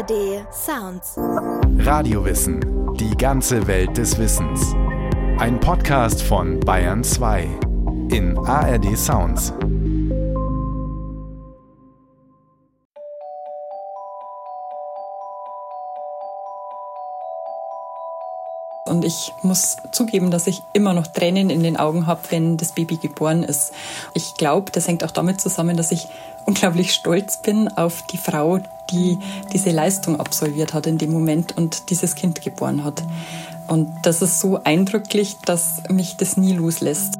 ARD Sounds. Radiowissen. Die ganze Welt des Wissens. Ein Podcast von Bayern 2 in ARD Sounds. Und ich muss zugeben, dass ich immer noch Tränen in den Augen habe, wenn das Baby geboren ist. Ich glaube, das hängt auch damit zusammen, dass ich unglaublich stolz bin auf die Frau, die diese Leistung absolviert hat in dem Moment und dieses Kind geboren hat. Und das ist so eindrücklich, dass mich das nie loslässt.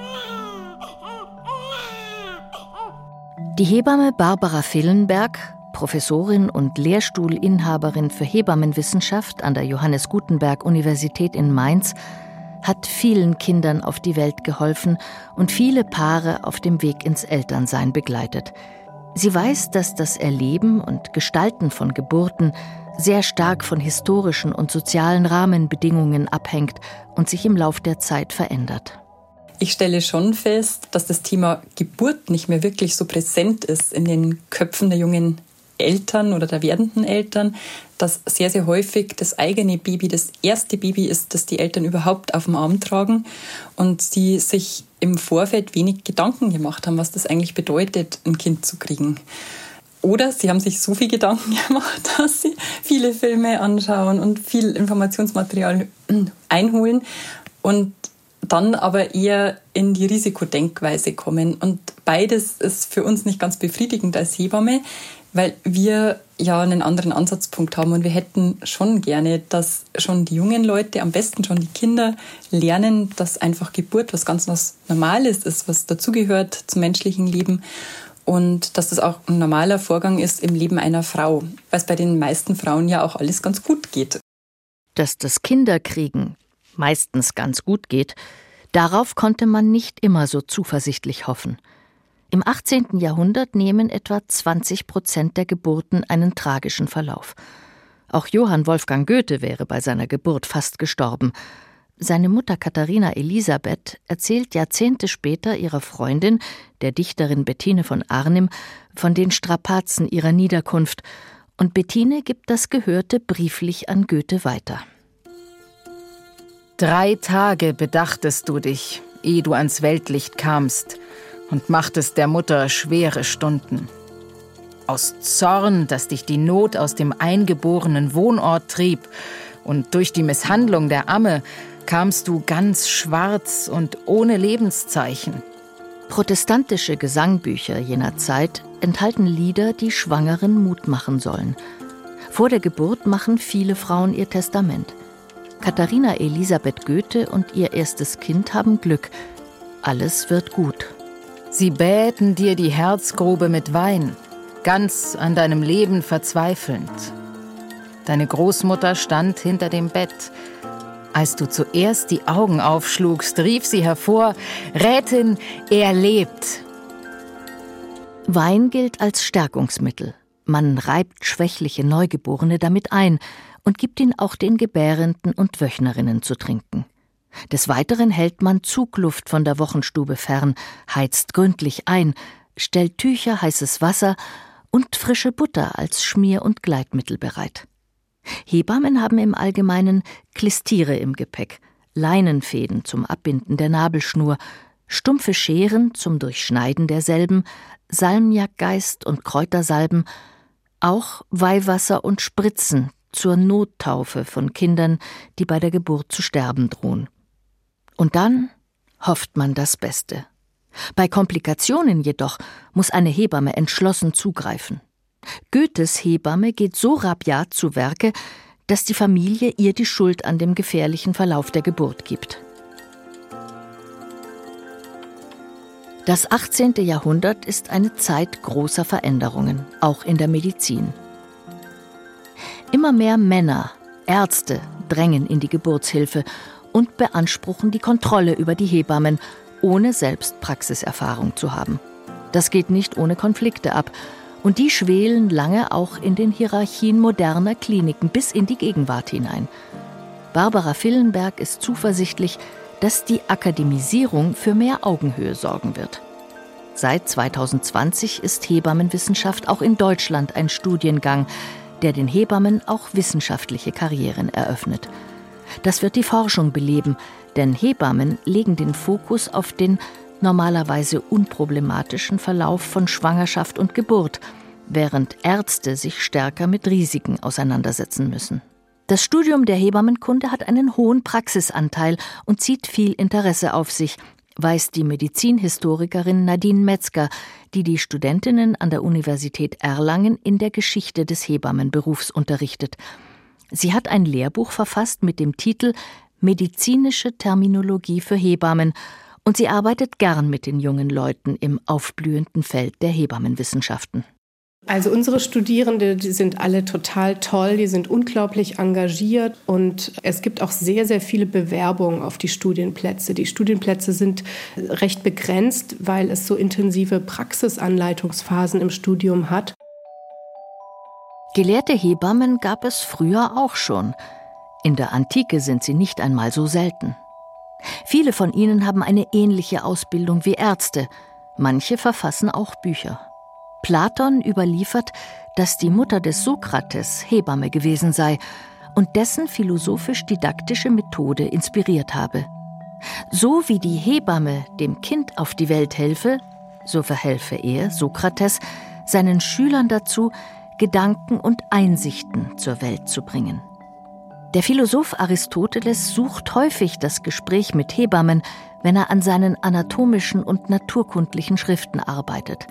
Die Hebamme Barbara Villenberg, Professorin und Lehrstuhlinhaberin für Hebammenwissenschaft an der Johannes Gutenberg Universität in Mainz, hat vielen Kindern auf die Welt geholfen und viele Paare auf dem Weg ins Elternsein begleitet. Sie weiß, dass das Erleben und Gestalten von Geburten sehr stark von historischen und sozialen Rahmenbedingungen abhängt und sich im Lauf der Zeit verändert. Ich stelle schon fest, dass das Thema Geburt nicht mehr wirklich so präsent ist in den Köpfen der jungen Eltern oder der werdenden Eltern, dass sehr, sehr häufig das eigene Baby das erste Baby ist, das die Eltern überhaupt auf dem Arm tragen und sie sich im Vorfeld wenig Gedanken gemacht haben, was das eigentlich bedeutet, ein Kind zu kriegen. Oder sie haben sich so viel Gedanken gemacht, dass sie viele Filme anschauen und viel Informationsmaterial einholen und dann aber eher in die Risikodenkweise kommen. Und beides ist für uns nicht ganz befriedigend als Hebamme, weil wir ja einen anderen Ansatzpunkt haben und wir hätten schon gerne, dass schon die jungen Leute, am besten schon die Kinder, lernen, dass einfach Geburt was Normales ist, was dazugehört zum menschlichen Leben und dass das auch ein normaler Vorgang ist im Leben einer Frau, weil es bei den meisten Frauen ja auch alles ganz gut geht. Dass das Kinderkriegen meistens ganz gut geht, darauf konnte man nicht immer so zuversichtlich hoffen. Im 18. Jahrhundert nehmen etwa 20% der Geburten einen tragischen Verlauf. Auch Johann Wolfgang Goethe wäre bei seiner Geburt fast gestorben. Seine Mutter Katharina Elisabeth erzählt Jahrzehnte später ihrer Freundin, der Dichterin Bettine von Arnim, von den Strapazen ihrer Niederkunft. Und Bettine gibt das Gehörte brieflich an Goethe weiter. 3 Tage bedachtest du dich, ehe du ans Weltlicht kamst, und machtest der Mutter schwere Stunden. Aus Zorn, dass dich die Not aus dem eingeborenen Wohnort trieb, und durch die Misshandlung der Amme kamst du ganz schwarz und ohne Lebenszeichen. Protestantische Gesangbücher jener Zeit enthalten Lieder, die Schwangeren Mut machen sollen. Vor der Geburt machen viele Frauen ihr Testament. Katharina Elisabeth Goethe und ihr erstes Kind haben Glück. Alles wird gut. Sie bäten dir die Herzgrube mit Wein, ganz an deinem Leben verzweifelnd. Deine Großmutter stand hinter dem Bett. Als du zuerst die Augen aufschlugst, rief sie hervor: »Rätin, er lebt!« Wein gilt als Stärkungsmittel. Man reibt schwächliche Neugeborene damit ein und gibt ihn auch den Gebärenden und Wöchnerinnen zu trinken. Des Weiteren hält man Zugluft von der Wochenstube fern, heizt gründlich ein, stellt Tücher, heißes Wasser und frische Butter als Schmier- und Gleitmittel bereit. Hebammen haben im Allgemeinen Klistiere im Gepäck, Leinenfäden zum Abbinden der Nabelschnur, stumpfe Scheren zum Durchschneiden derselben, Salmiakgeist und Kräutersalben, auch Weihwasser und Spritzen zur Nottaufe von Kindern, die bei der Geburt zu sterben drohen. Und dann hofft man das Beste. Bei Komplikationen jedoch muss eine Hebamme entschlossen zugreifen. Goethes Hebamme geht so rabiat zu Werke, dass die Familie ihr die Schuld an dem gefährlichen Verlauf der Geburt gibt. Das 18. Jahrhundert ist eine Zeit großer Veränderungen, auch in der Medizin. Immer mehr Männer, Ärzte drängen in die Geburtshilfe und beanspruchen die Kontrolle über die Hebammen, ohne selbst Praxiserfahrung zu haben. Das geht nicht ohne Konflikte ab und die schwelen lange auch in den Hierarchien moderner Kliniken bis in die Gegenwart hinein. Barbara Villenberg ist zuversichtlich, dass die Akademisierung für mehr Augenhöhe sorgen wird. Seit 2020 ist Hebammenwissenschaft auch in Deutschland ein Studiengang, der den Hebammen auch wissenschaftliche Karrieren eröffnet. Das wird die Forschung beleben, denn Hebammen legen den Fokus auf den normalerweise unproblematischen Verlauf von Schwangerschaft und Geburt, während Ärzte sich stärker mit Risiken auseinandersetzen müssen. Das Studium der Hebammenkunde hat einen hohen Praxisanteil und zieht viel Interesse auf sich, weiß die Medizinhistorikerin Nadine Metzger, die die Studentinnen an der Universität Erlangen in der Geschichte des Hebammenberufs unterrichtet. Sie hat ein Lehrbuch verfasst mit dem Titel »Medizinische Terminologie für Hebammen« und sie arbeitet gern mit den jungen Leuten im aufblühenden Feld der Hebammenwissenschaften. Also unsere Studierende, die sind alle total toll, die sind unglaublich engagiert und es gibt auch sehr, sehr viele Bewerbungen auf die Studienplätze. Die Studienplätze sind recht begrenzt, weil es so intensive Praxisanleitungsphasen im Studium hat. Gelehrte Hebammen gab es früher auch schon. In der Antike sind sie nicht einmal so selten. Viele von ihnen haben eine ähnliche Ausbildung wie Ärzte. Manche verfassen auch Bücher. Platon überliefert, dass die Mutter des Sokrates Hebamme gewesen sei und dessen philosophisch-didaktische Methode inspiriert habe. So wie die Hebamme dem Kind auf die Welt helfe, so verhelfe er, Sokrates, seinen Schülern dazu, Gedanken und Einsichten zur Welt zu bringen. Der Philosoph Aristoteles sucht häufig das Gespräch mit Hebammen, wenn er an seinen anatomischen und naturkundlichen Schriften arbeitet.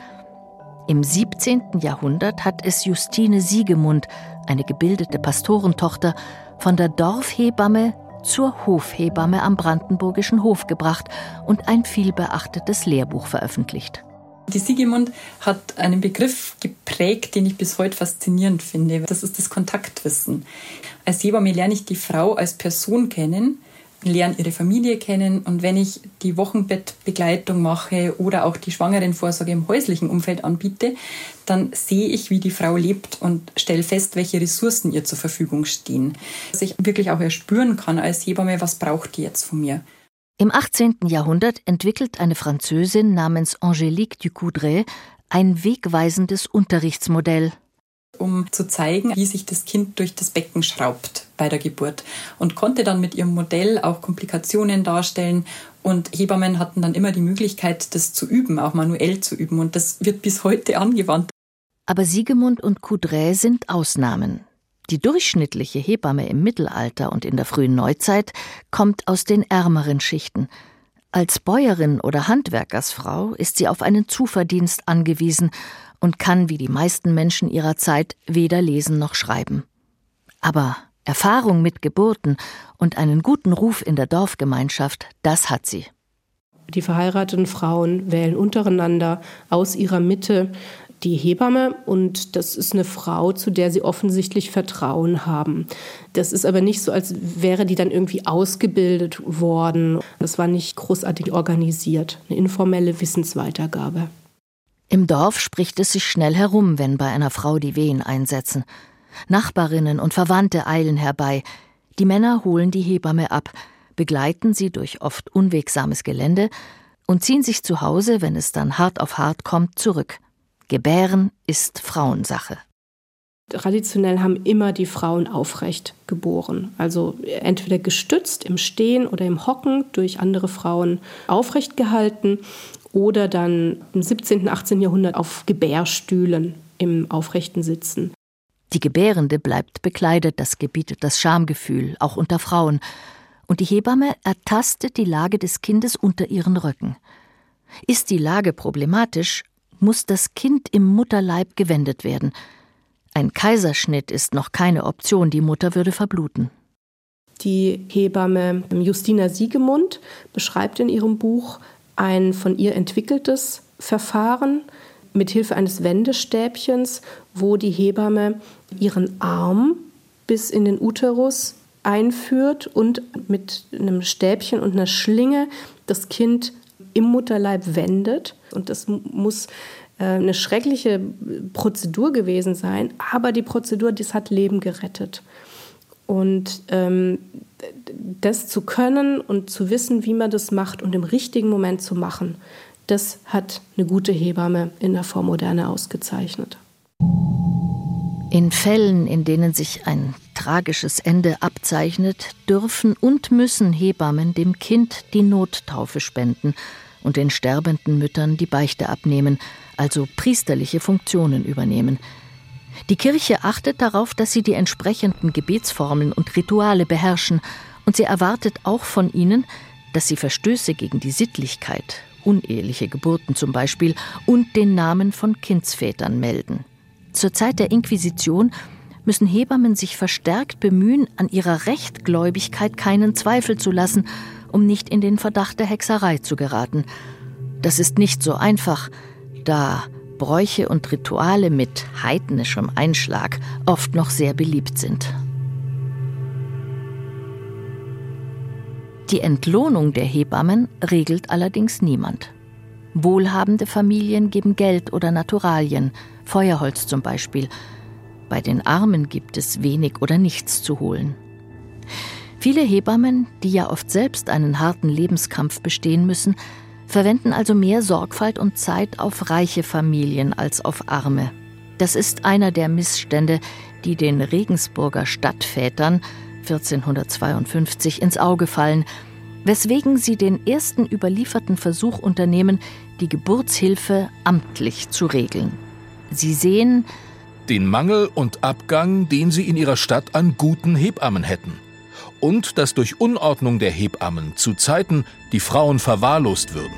Im 17. Jahrhundert hat es Justine Siegemund, eine gebildete Pastorentochter, von der Dorfhebamme zur Hofhebamme am brandenburgischen Hof gebracht und ein vielbeachtetes Lehrbuch veröffentlicht. Die Siegemund hat einen Begriff geprägt, den ich bis heute faszinierend finde. Das ist das Kontaktwissen. Als Hebamme lerne ich die Frau als Person kennen, lerne ihre Familie kennen und wenn ich die Wochenbettbegleitung mache oder auch die Schwangerenvorsorge im häuslichen Umfeld anbiete, dann sehe ich, wie die Frau lebt und stelle fest, welche Ressourcen ihr zur Verfügung stehen. Dass ich wirklich auch erspüren kann als Hebamme, was braucht die jetzt von mir. Im 18. Jahrhundert entwickelt eine Französin namens Angélique Ducoudray ein wegweisendes Unterrichtsmodell, um zu zeigen, wie sich das Kind durch das Becken schraubt bei der Geburt und konnte dann mit ihrem Modell auch Komplikationen darstellen und Hebammen hatten dann immer die Möglichkeit, das zu üben, auch manuell zu üben und das wird bis heute angewandt. Aber Siegemund und Coudray sind Ausnahmen. Die durchschnittliche Hebamme im Mittelalter und in der frühen Neuzeit kommt aus den ärmeren Schichten. Als Bäuerin oder Handwerkersfrau ist sie auf einen Zuverdienst angewiesen und kann wie die meisten Menschen ihrer Zeit weder lesen noch schreiben. Aber Erfahrung mit Geburten und einen guten Ruf in der Dorfgemeinschaft, das hat sie. Die verheirateten Frauen wählen untereinander aus ihrer Mitte die Hebamme und das ist eine Frau, zu der sie offensichtlich Vertrauen haben. Das ist aber nicht so, als wäre die dann irgendwie ausgebildet worden. Das war nicht großartig organisiert, eine informelle Wissensweitergabe. Im Dorf spricht es sich schnell herum, wenn bei einer Frau die Wehen einsetzen. Nachbarinnen und Verwandte eilen herbei. Die Männer holen die Hebamme ab, begleiten sie durch oft unwegsames Gelände und ziehen sich zu Hause, wenn es dann hart auf hart kommt, zurück. Gebären ist Frauensache. Traditionell haben immer die Frauen aufrecht geboren. Also entweder gestützt im Stehen oder im Hocken durch andere Frauen aufrecht gehalten oder dann im 17., 18. Jahrhundert auf Gebärstühlen im aufrechten Sitzen. Die Gebärende bleibt bekleidet, das gebietet das Schamgefühl, auch unter Frauen. Und die Hebamme ertastet die Lage des Kindes unter ihren Röcken. Ist die Lage problematisch, muss das Kind im Mutterleib gewendet werden. Ein Kaiserschnitt ist noch keine Option, die Mutter würde verbluten. Die Hebamme Justina Siegemund beschreibt in ihrem Buch ein von ihr entwickeltes Verfahren mit Hilfe eines Wendestäbchens, wo die Hebamme ihren Arm bis in den Uterus einführt und mit einem Stäbchen und einer Schlinge das Kind im Mutterleib wendet. Und das muss eine schreckliche Prozedur gewesen sein, aber die Prozedur, das hat Leben gerettet. Und das zu können und zu wissen, wie man das macht und im richtigen Moment zu machen, das hat eine gute Hebamme in der Vormoderne ausgezeichnet. In Fällen, in denen sich ein tragisches Ende abzeichnet, dürfen und müssen Hebammen dem Kind die Nottaufe spenden und den sterbenden Müttern die Beichte abnehmen, also priesterliche Funktionen übernehmen. Die Kirche achtet darauf, dass sie die entsprechenden Gebetsformeln und Rituale beherrschen, und sie erwartet auch von ihnen, dass sie Verstöße gegen die Sittlichkeit, uneheliche Geburten zum Beispiel, und den Namen von Kindsvätern melden. Zur Zeit der Inquisition müssen Hebammen sich verstärkt bemühen, an ihrer Rechtgläubigkeit keinen Zweifel zu lassen, um nicht in den Verdacht der Hexerei zu geraten. Das ist nicht so einfach, da Bräuche und Rituale mit heidnischem Einschlag oft noch sehr beliebt sind. Die Entlohnung der Hebammen regelt allerdings niemand. Wohlhabende Familien geben Geld oder Naturalien, Feuerholz zum Beispiel. Bei den Armen gibt es wenig oder nichts zu holen. Viele Hebammen, die ja oft selbst einen harten Lebenskampf bestehen müssen, verwenden also mehr Sorgfalt und Zeit auf reiche Familien als auf arme. Das ist einer der Missstände, die den Regensburger Stadtvätern 1452 ins Auge fallen, weswegen sie den ersten überlieferten Versuch unternehmen, die Geburtshilfe amtlich zu regeln. Sie sehen den Mangel und Abgang, den sie in ihrer Stadt an guten Hebammen hätten. Und dass durch Unordnung der Hebammen zu Zeiten die Frauen verwahrlost würden.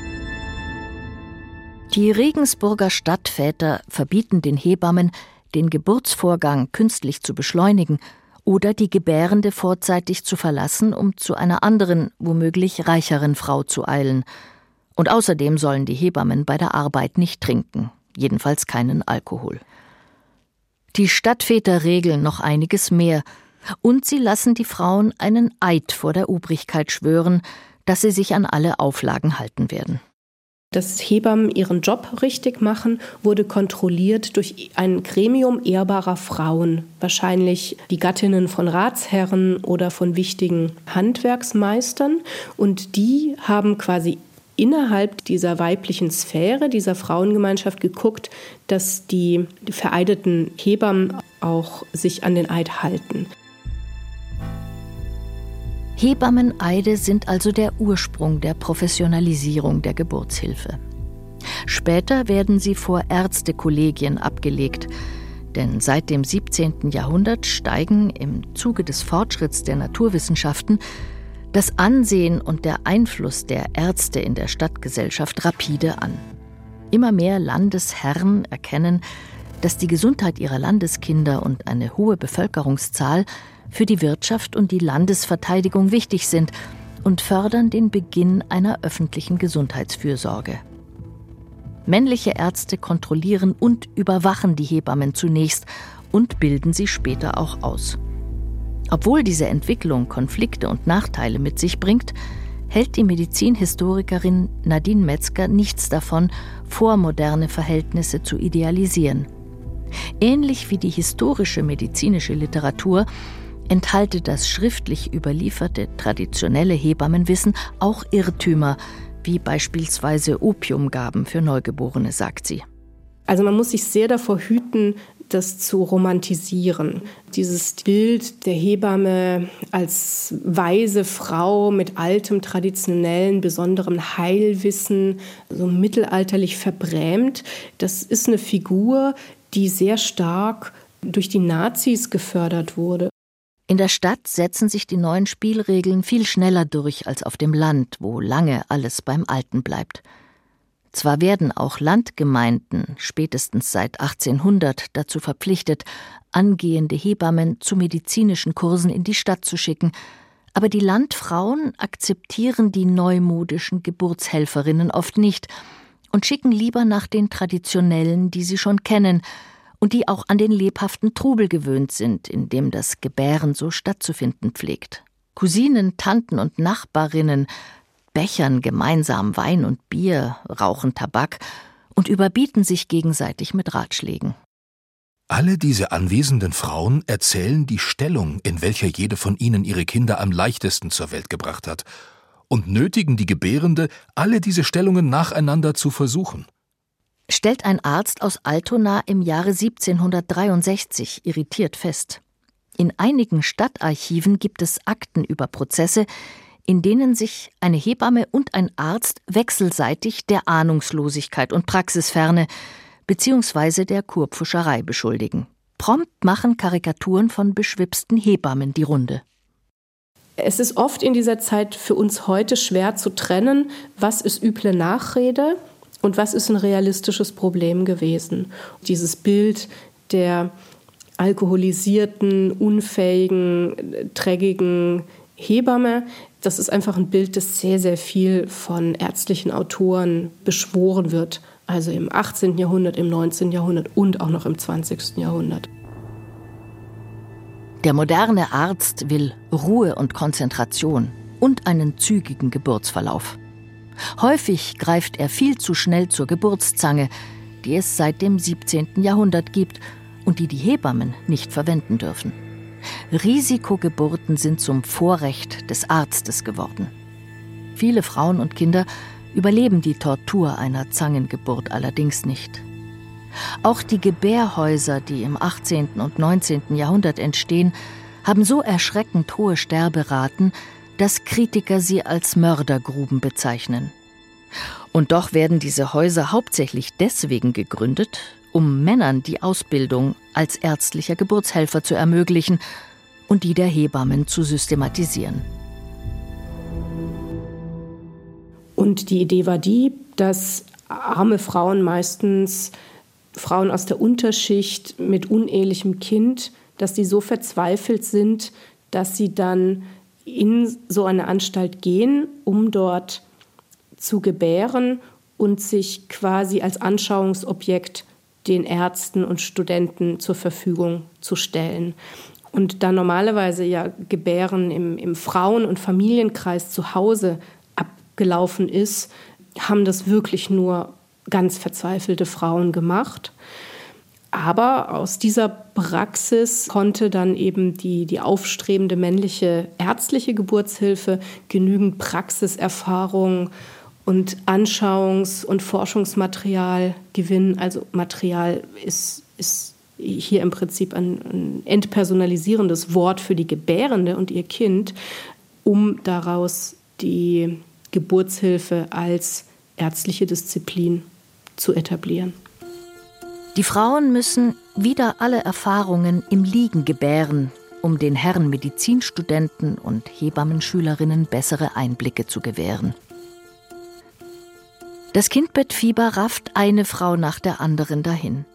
Die Regensburger Stadtväter verbieten den Hebammen, den Geburtsvorgang künstlich zu beschleunigen oder die Gebärende vorzeitig zu verlassen, um zu einer anderen, womöglich reicheren Frau zu eilen. Und außerdem sollen die Hebammen bei der Arbeit nicht trinken, jedenfalls keinen Alkohol. Die Stadtväter regeln noch einiges mehr, und sie lassen die Frauen einen Eid vor der Obrigkeit schwören, dass sie sich an alle Auflagen halten werden. Dass Hebammen ihren Job richtig machen, wurde kontrolliert durch ein Gremium ehrbarer Frauen, wahrscheinlich die Gattinnen von Ratsherren oder von wichtigen Handwerksmeistern. Und die haben quasi innerhalb dieser weiblichen Sphäre, dieser Frauengemeinschaft geguckt, dass die vereideten Hebammen auch sich an den Eid halten. Hebammeneide sind also der Ursprung der Professionalisierung der Geburtshilfe. Später werden sie vor Ärztekollegien abgelegt, denn seit dem 17. Jahrhundert steigen im Zuge des Fortschritts der Naturwissenschaften das Ansehen und der Einfluss der Ärzte in der Stadtgesellschaft rapide an. Immer mehr Landesherren erkennen, dass die Gesundheit ihrer Landeskinder und eine hohe Bevölkerungszahl für die Wirtschaft und die Landesverteidigung wichtig sind und fördern den Beginn einer öffentlichen Gesundheitsfürsorge. Männliche Ärzte kontrollieren und überwachen die Hebammen zunächst und bilden sie später auch aus. Obwohl diese Entwicklung Konflikte und Nachteile mit sich bringt, hält die Medizinhistorikerin Nadine Metzger nichts davon, vormoderne Verhältnisse zu idealisieren. Ähnlich wie die historische medizinische Literatur enthalte das schriftlich überlieferte traditionelle Hebammenwissen auch Irrtümer, wie beispielsweise Opiumgaben für Neugeborene, sagt sie. Also man muss sich sehr davor hüten, das zu romantisieren. Dieses Bild der Hebamme als weise Frau mit altem, traditionellen, besonderem Heilwissen, so mittelalterlich verbrämt, das ist eine Figur, die sehr stark durch die Nazis gefördert wurde. In der Stadt setzen sich die neuen Spielregeln viel schneller durch als auf dem Land, wo lange alles beim Alten bleibt. Zwar werden auch Landgemeinden spätestens seit 1800 dazu verpflichtet, angehende Hebammen zu medizinischen Kursen in die Stadt zu schicken, aber die Landfrauen akzeptieren die neumodischen Geburtshelferinnen oft nicht und schicken lieber nach den traditionellen, die sie schon kennen und die auch an den lebhaften Trubel gewöhnt sind, in dem das Gebären so stattzufinden pflegt. Cousinen, Tanten und Nachbarinnen bechern gemeinsam Wein und Bier, rauchen Tabak und überbieten sich gegenseitig mit Ratschlägen. Alle diese anwesenden Frauen erzählen die Stellung, in welcher jede von ihnen ihre Kinder am leichtesten zur Welt gebracht hat, und nötigen die Gebärende, alle diese Stellungen nacheinander zu versuchen. stellt ein Arzt aus Altona im Jahre 1763 irritiert fest. In einigen Stadtarchiven gibt es Akten über Prozesse, in denen sich eine Hebamme und ein Arzt wechselseitig der Ahnungslosigkeit und Praxisferne bzw. der Kurpfuscherei beschuldigen. Prompt machen Karikaturen von beschwipsten Hebammen die Runde. Es ist oft in dieser Zeit für uns heute schwer zu trennen, was ist üble Nachrede und was ist ein realistisches Problem gewesen. Dieses Bild der alkoholisierten, unfähigen, dreckigen Hebamme, das ist einfach ein Bild, das sehr, sehr viel von ärztlichen Autoren beschworen wird. Also im 18. Jahrhundert, im 19. Jahrhundert und auch noch im 20. Jahrhundert. Der moderne Arzt will Ruhe und Konzentration und einen zügigen Geburtsverlauf. Häufig greift er viel zu schnell zur Geburtszange, die es seit dem 17. Jahrhundert gibt und die Hebammen nicht verwenden dürfen. Risikogeburten sind zum Vorrecht des Arztes geworden. Viele Frauen und Kinder überleben die Tortur einer Zangengeburt allerdings nicht. Auch die Gebärhäuser, die im 18. und 19. Jahrhundert entstehen, haben so erschreckend hohe Sterberaten, dass Kritiker sie als Mördergruben bezeichnen. Und doch werden diese Häuser hauptsächlich deswegen gegründet, um Männern die Ausbildung als ärztlicher Geburtshelfer zu ermöglichen und die der Hebammen zu systematisieren. Und die Idee war die, dass arme Frauen, meistens Frauen aus der Unterschicht mit unehelichem Kind, dass die so verzweifelt sind, dass sie dann in so eine Anstalt gehen, um dort zu gebären und sich quasi als Anschauungsobjekt den Ärzten und Studenten zur Verfügung zu stellen. Und da normalerweise ja Gebären im Frauen- und Familienkreis zu Hause abgelaufen ist, haben das wirklich nur ganz verzweifelte Frauen gemacht. Aber aus dieser Praxis konnte dann eben die aufstrebende männliche ärztliche Geburtshilfe genügend Praxiserfahrung und Anschauungs- und Forschungsmaterial gewinnen. Also Material ist hier im Prinzip ein entpersonalisierendes Wort für die Gebärende und ihr Kind, um daraus die Geburtshilfe als ärztliche Disziplin zu etablieren. Die Frauen müssen wieder alle Erfahrungen im Liegen gebären, um den Herren Medizinstudenten und Hebammenschülerinnen bessere Einblicke zu gewähren. Das Kindbettfieber rafft eine Frau nach der anderen dahin.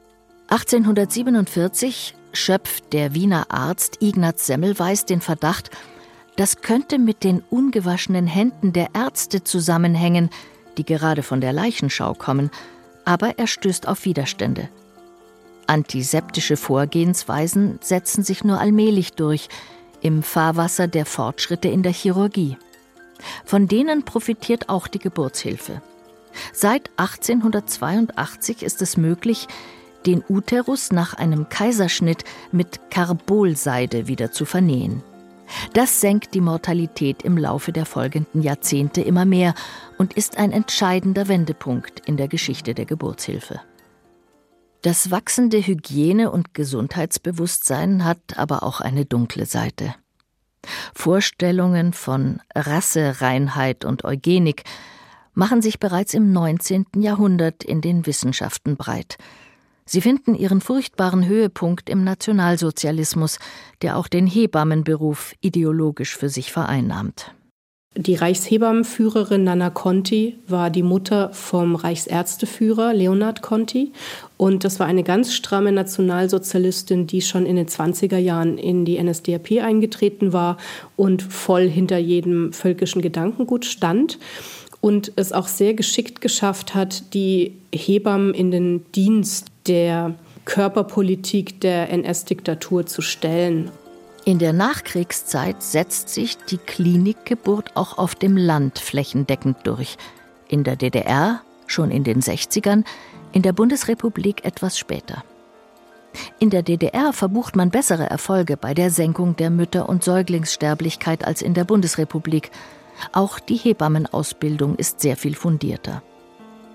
1847 schöpft der Wiener Arzt Ignaz Semmelweis den Verdacht, das könnte mit den ungewaschenen Händen der Ärzte zusammenhängen, die gerade von der Leichenschau kommen, aber er stößt auf Widerstände. Antiseptische Vorgehensweisen setzen sich nur allmählich durch, im Fahrwasser der Fortschritte in der Chirurgie. Von denen profitiert auch die Geburtshilfe. Seit 1882 ist es möglich, den Uterus nach einem Kaiserschnitt mit Karbolseide wieder zu vernähen. Das senkt die Mortalität im Laufe der folgenden Jahrzehnte immer mehr und ist ein entscheidender Wendepunkt in der Geschichte der Geburtshilfe. Das wachsende Hygiene- und Gesundheitsbewusstsein hat aber auch eine dunkle Seite. Vorstellungen von Rassereinheit und Eugenik machen sich bereits im 19. Jahrhundert in den Wissenschaften breit. Sie finden ihren furchtbaren Höhepunkt im Nationalsozialismus, der auch den Hebammenberuf ideologisch für sich vereinnahmt. Die Reichshebammenführerin Nana Conti war die Mutter vom Reichsärzteführer Leonhard Conti. Und das war eine ganz stramme Nationalsozialistin, die schon in den 20er Jahren in die NSDAP eingetreten war und voll hinter jedem völkischen Gedankengut stand. Und es auch sehr geschickt geschafft hat, die Hebammen in den Dienst der Körperpolitik der NS-Diktatur zu stellen. In der Nachkriegszeit setzt sich die Klinikgeburt auch auf dem Land flächendeckend durch. In der DDR schon in den 60ern, in der Bundesrepublik etwas später. In der DDR verbucht man bessere Erfolge bei der Senkung der Mütter- und Säuglingssterblichkeit als in der Bundesrepublik. Auch die Hebammenausbildung ist sehr viel fundierter.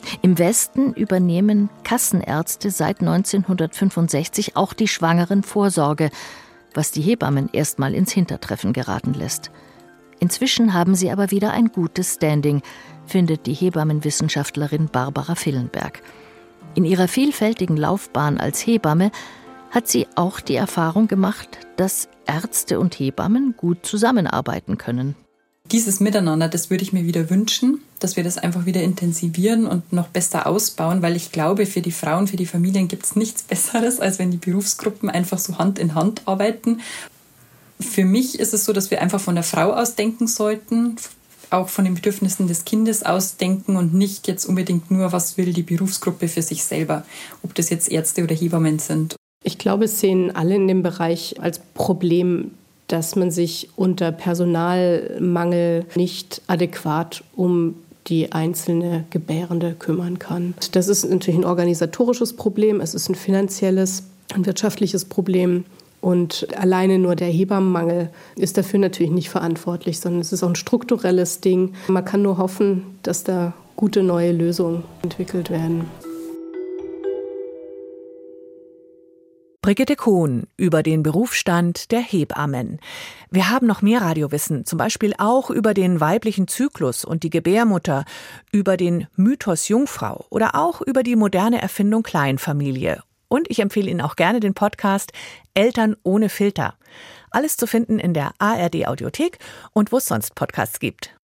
Im Westen übernehmen Kassenärzte seit 1965 auch die Schwangerenvorsorge, was die Hebammen erstmal ins Hintertreffen geraten lässt. Inzwischen haben sie aber wieder ein gutes Standing, findet die Hebammenwissenschaftlerin Barbara Villenberg. In ihrer vielfältigen Laufbahn als Hebamme hat sie auch die Erfahrung gemacht, dass Ärzte und Hebammen gut zusammenarbeiten können. Dieses Miteinander, das würde ich mir wieder wünschen, dass wir das einfach wieder intensivieren und noch besser ausbauen, weil ich glaube, für die Frauen, für die Familien gibt es nichts Besseres, als wenn die Berufsgruppen einfach so Hand in Hand arbeiten. Für mich ist es so, dass wir einfach von der Frau aus denken sollten, auch von den Bedürfnissen des Kindes ausdenken und nicht jetzt unbedingt nur, was will die Berufsgruppe für sich selber, ob das jetzt Ärzte oder Hebammen sind. Ich glaube, es sehen alle in dem Bereich als Problem, dass man sich unter Personalmangel nicht adäquat um die einzelne Gebärende kümmern kann. Das ist natürlich ein organisatorisches Problem, es ist ein finanzielles, ein wirtschaftliches Problem. Und alleine nur der Hebammenmangel ist dafür natürlich nicht verantwortlich, sondern es ist auch ein strukturelles Ding. Man kann nur hoffen, dass da gute neue Lösungen entwickelt werden. Brigitte Kohn über den Berufsstand der Hebammen. Wir haben noch mehr Radiowissen, zum Beispiel auch über den weiblichen Zyklus und die Gebärmutter, über den Mythos Jungfrau oder auch über die moderne Erfindung Kleinfamilie. Und ich empfehle Ihnen auch gerne den Podcast Eltern ohne Filter. Alles zu finden in der ARD Audiothek und wo es sonst Podcasts gibt.